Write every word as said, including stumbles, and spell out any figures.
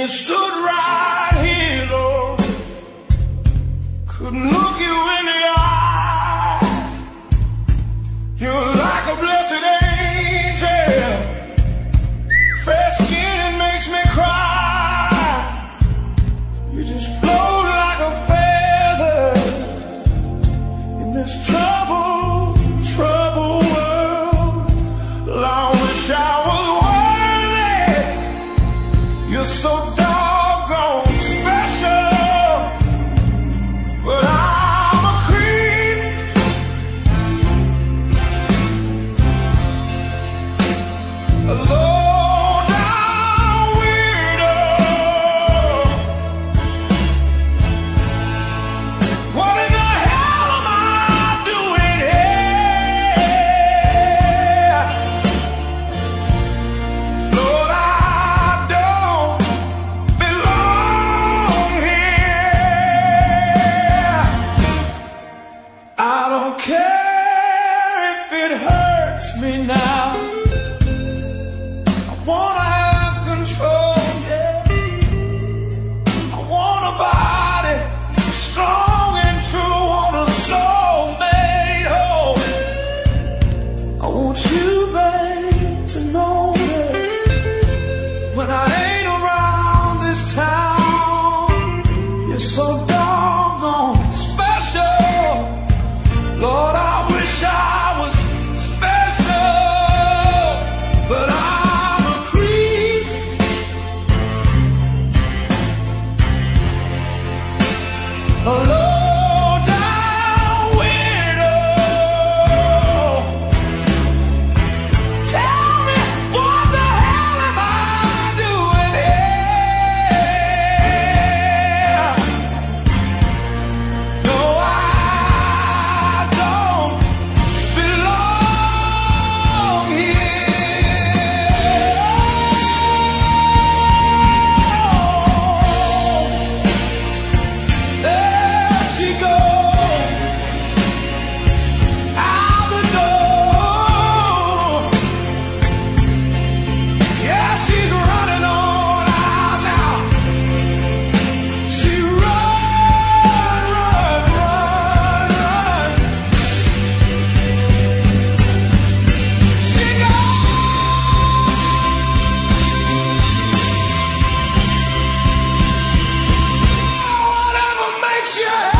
stood right here, Lord, couldn't look you in the eye. You're like a blessed angel, fair skin, it makes me cry. You just float like a feather in this trouble, trouble world. Well, I wish I was worthy. You're so doggone special, but I'm a creep. A low-down weirdo. What in the hell am I doing here? Lord, I don't belong here. I don't care if it hurts me now. I wanna have control, yeah. I want a body strong and true, want a soul made whole. I want you, babe, to notice when I ain't around this town. You're so doggone special. Lord, I wish I was special, but I'm a creep. A low-down weirdo. Tell me, what the hell am I doing here? No, I don't belong here. There she goes, out the door. Yeah, she's running on out now. She run, run, run, run. She goes. Whatever makes you happy.